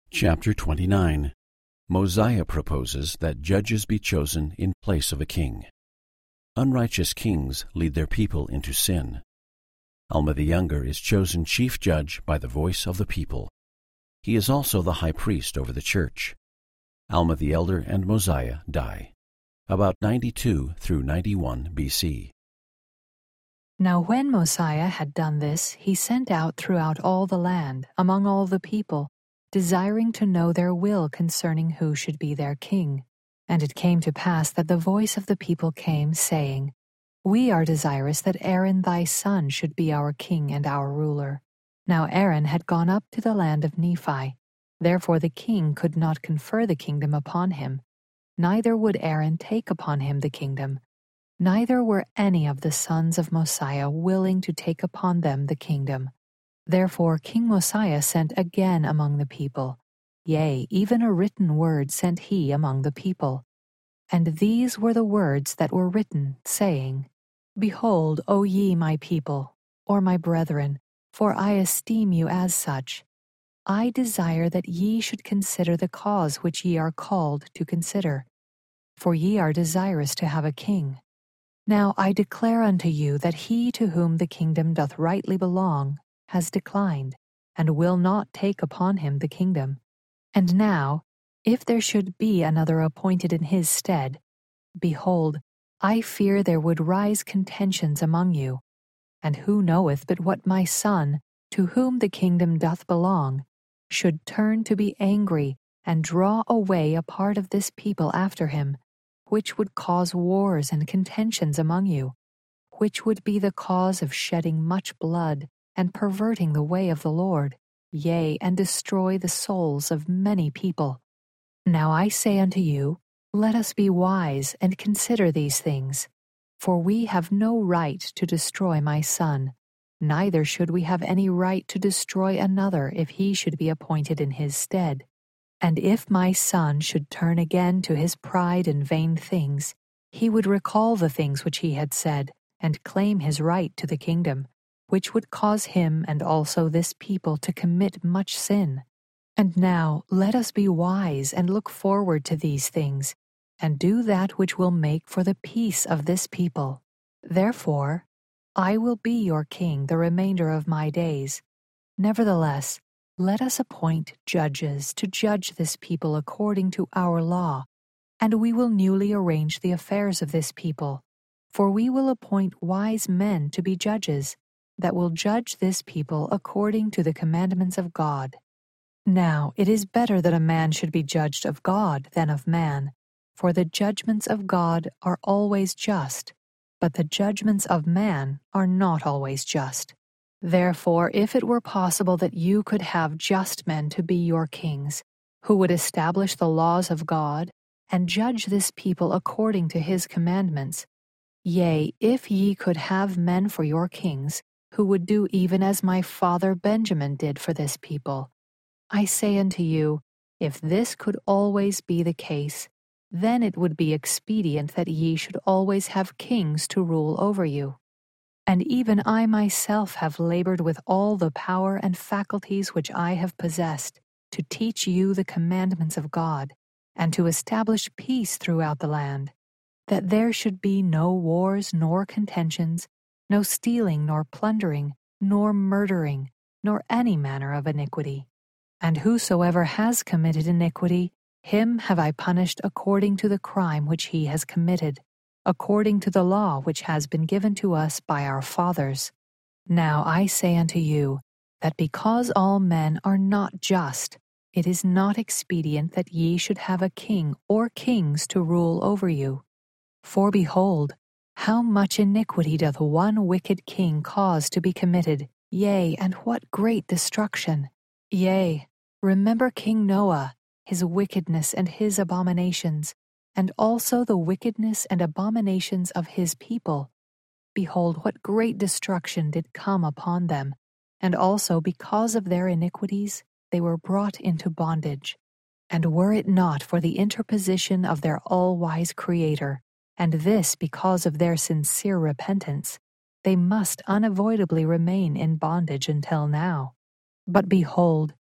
Chapter 29. Mosiah proposes that judges be chosen in place of a king. Unrighteous kings lead their people into sin. Alma the Younger is chosen chief judge by the voice of the people. He is also the high priest over the church. Alma the Elder and Mosiah die. About 92 through 91 B.C. Now when Mosiah had done this, he sent out throughout all the land, among all the people, desiring to know their will concerning who should be their king. And it came to pass that the voice of the people came, saying, We are desirous that Aaron thy son should be our king and our ruler. Now Aaron had gone up to the land of Nephi. Therefore the king could not confer the kingdom upon him, neither would Aaron take upon him the kingdom. Neither were any of the sons of Mosiah willing to take upon them the kingdom. Therefore King Mosiah sent again among the people. Yea, even a written word sent he among the people. And these were the words that were written, saying, Behold, O ye my people, or my brethren, for I esteem you as such. I desire that ye should consider the cause which ye are called to consider. For ye are desirous to have a king. Now I declare unto you that he to whom the kingdom doth rightly belong has declined, and will not take upon him the kingdom. And now, if there should be another appointed in his stead, behold, I fear there would rise contentions among you. And who knoweth but what my son, to whom the kingdom doth belong, should turn to be angry and draw away a part of this people after him, which would cause wars and contentions among you, which would be the cause of shedding much blood and perverting the way of the Lord, yea, and destroy the souls of many people. Now I say unto you, let us be wise and consider these things. For we have no right to destroy my son, neither should we have any right to destroy another if he should be appointed in his stead. And if my son should turn again to his pride and vain things, he would recall the things which he had said, and claim his right to the kingdom, which would cause him and also this people to commit much sin. And now let us be wise and look forward to these things, and do that which will make for the peace of this people. Therefore, I will be your king the remainder of my days. Nevertheless, let us appoint judges to judge this people according to our law, and we will newly arrange the affairs of this people. For we will appoint wise men to be judges, that will judge this people according to the commandments of God. Now it is better that a man should be judged of God than of man, for the judgments of God are always just, but the judgments of man are not always just. Therefore, if it were possible that you could have just men to be your kings, who would establish the laws of God, and judge this people according to his commandments, yea, if ye could have men for your kings, who would do even as my father Benjamin did for this people, I say unto you, if this could always be the case, then it would be expedient that ye should always have kings to rule over you. And even I myself have labored with all the power and faculties which I have possessed, to teach you the commandments of God, and to establish peace throughout the land, that there should be no wars nor contentions, no stealing nor plundering, nor murdering, nor any manner of iniquity. And whosoever has committed iniquity, him have I punished according to the crime which he has committed, according to the law which has been given to us by our fathers. Now I say unto you, that because all men are not just, it is not expedient that ye should have a king or kings to rule over you. For behold, how much iniquity doth one wicked king cause to be committed, yea, and what great destruction! Yea, remember King Noah, his wickedness and his abominations, and also the wickedness and abominations of his people. Behold, what great destruction did come upon them, and also because of their iniquities they were brought into bondage. And were it not for the interposition of their all-wise Creator, and this because of their sincere repentance, they must unavoidably remain in bondage until now. But behold,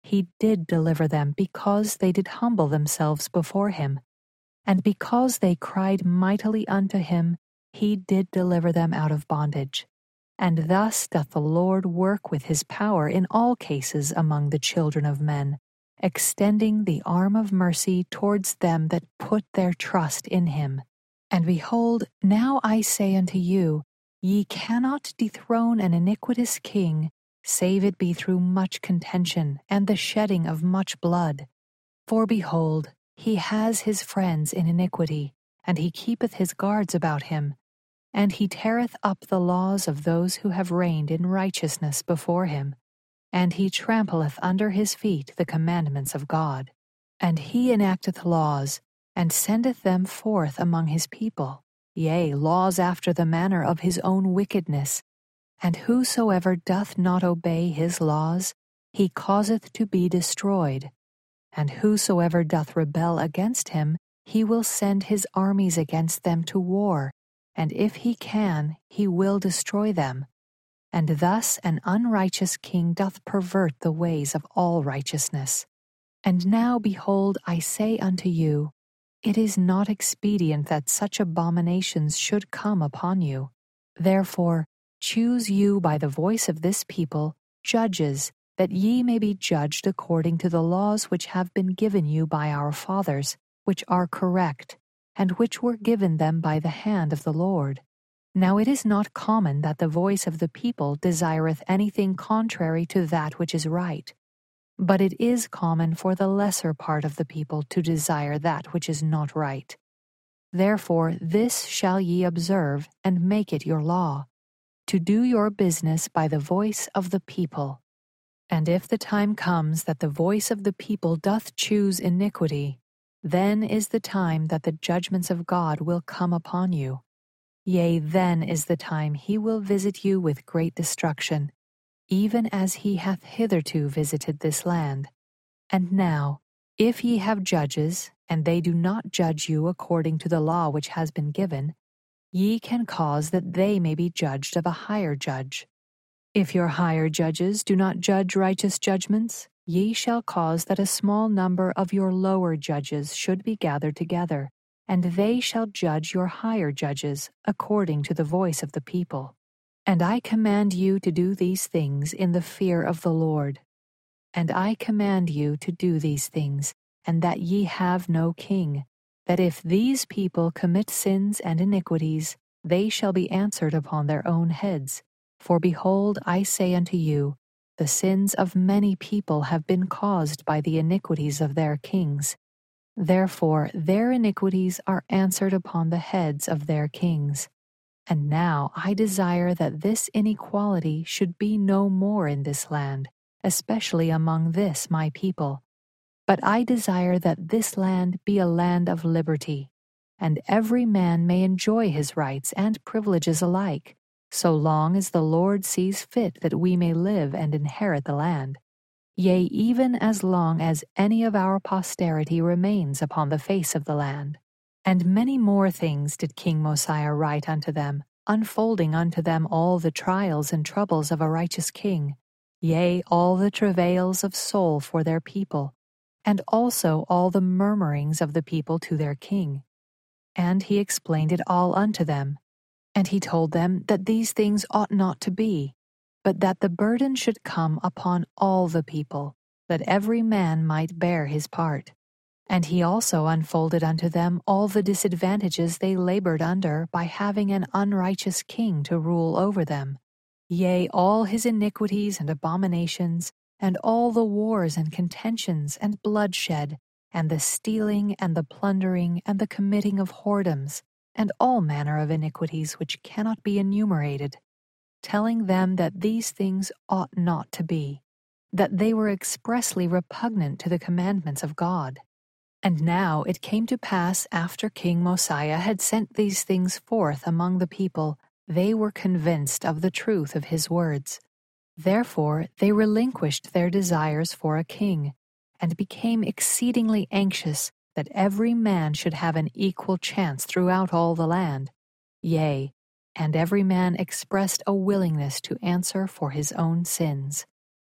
he did deliver them because they did humble themselves before him. And because they cried mightily unto him, he did deliver them out of bondage. And thus doth the Lord work with his power in all cases among the children of men, extending the arm of mercy towards them that put their trust in him. And behold, now I say unto you, ye cannot dethrone an iniquitous king, save it be through much contention and the shedding of much blood. For behold, he has his friends in iniquity, and he keepeth his guards about him. And he teareth up the laws of those who have reigned in righteousness before him. And he trampleth under his feet the commandments of God. And he enacteth laws, and sendeth them forth among his people, yea, laws after the manner of his own wickedness. And whosoever doth not obey his laws, he causeth to be destroyed. And whosoever doth rebel against him, he will send his armies against them to war, and if he can, he will destroy them. And thus an unrighteous king doth pervert the ways of all righteousness. And now, behold, I say unto you, it is not expedient that such abominations should come upon you. Therefore, choose you by the voice of this people judges, that ye may be judged according to the laws which have been given you by our fathers, which are correct, and which were given them by the hand of the Lord. Now it is not common that the voice of the people desireth anything contrary to that which is right, but it is common for the lesser part of the people to desire that which is not right. Therefore this shall ye observe, and make it your law, to do your business by the voice of the people. And if the time comes that the voice of the people doth choose iniquity, then is the time that the judgments of God will come upon you. Yea, then is the time he will visit you with great destruction, even as he hath hitherto visited this land. And now, if ye have judges, and they do not judge you according to the law which has been given, ye can cause that they may be judged of a higher judge. If your higher judges do not judge righteous judgments, ye shall cause that a small number of your lower judges should be gathered together, and they shall judge your higher judges according to the voice of the people. And I command you to do these things in the fear of the Lord. And I command you to do these things, and that ye have no king, that if these people commit sins and iniquities, they shall be answered upon their own heads. For behold, I say unto you, the sins of many people have been caused by the iniquities of their kings. Therefore their iniquities are answered upon the heads of their kings. And now I desire that this inequality should be no more in this land, especially among this my people. But I desire that this land be a land of liberty, and every man may enjoy his rights and privileges alike, so long as the Lord sees fit that we may live and inherit the land. Yea, even as long as any of our posterity remains upon the face of the land. And many more things did King Mosiah write unto them, unfolding unto them all the trials and troubles of a righteous king, yea, all the travails of soul for their people, and also all the murmurings of the people to their king. And he explained it all unto them. And he told them that these things ought not to be, but that the burden should come upon all the people, that every man might bear his part. And he also unfolded unto them all the disadvantages they labored under by having an unrighteous king to rule over them, yea, all his iniquities and abominations, and all the wars and contentions and bloodshed, and the stealing and the plundering and the committing of whoredoms, and all manner of iniquities which cannot be enumerated, telling them that these things ought not to be, that they were expressly repugnant to the commandments of God. And now it came to pass, after King Mosiah had sent these things forth among the people, they were convinced of the truth of his words. Therefore they relinquished their desires for a king, and became exceedingly anxious that every man should have an equal chance throughout all the land. Yea, and every man expressed a willingness to answer for his own sins.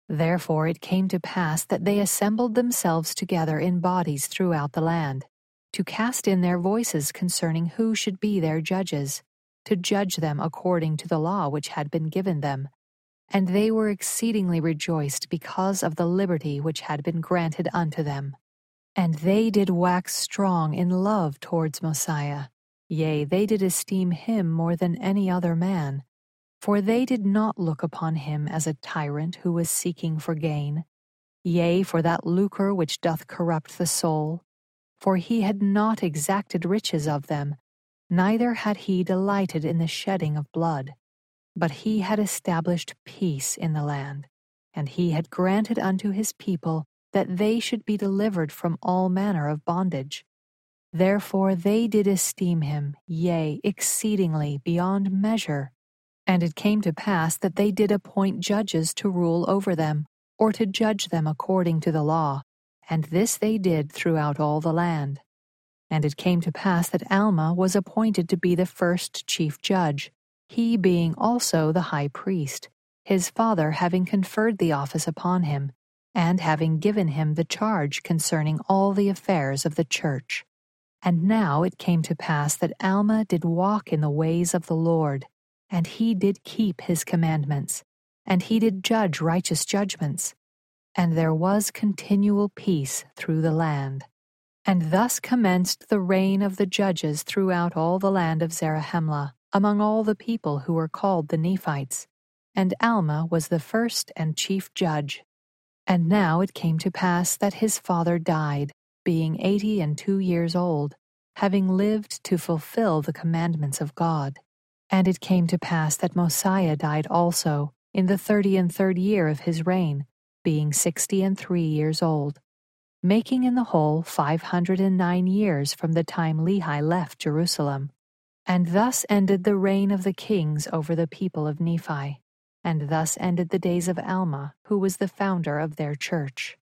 Therefore it came to pass that they assembled themselves together in bodies throughout the land, to cast in their voices concerning who should be their judges, to judge them according to the law which had been given them. And they were exceedingly rejoiced because of the liberty which had been granted unto them. And they did wax strong in love towards Mosiah. Yea, they did esteem him more than any other man. For they did not look upon him as a tyrant who was seeking for gain, yea, for that lucre which doth corrupt the soul. For he had not exacted riches of them, neither had he delighted in the shedding of blood. But he had established peace in the land, and he had granted unto his people that they should be delivered from all manner of bondage. Therefore they did esteem him, yea, exceedingly beyond measure. And it came to pass that they did appoint judges to rule over them, or to judge them according to the law, and this they did throughout all the land. And it came to pass that Alma was appointed to be the first chief judge, he being also the high priest, his father having conferred the office upon him, and having given him the charge concerning all the affairs of the church. And now it came to pass that Alma did walk in the ways of the Lord, and he did keep his commandments, and he did judge righteous judgments. And there was continual peace through the land. And thus commenced the reign of the judges throughout all the land of Zarahemla, among all the people who were called the Nephites. And Alma was the first and chief judge. And now it came to pass that his father died, being 82 years old, having lived to fulfill the commandments of God. And it came to pass that Mosiah died also, in the 33rd year of his reign, being 63 years old, making in the whole 509 years from the time Lehi left Jerusalem. And thus ended the reign of the kings over the people of Nephi, and thus ended the days of Alma, who was the founder of their church.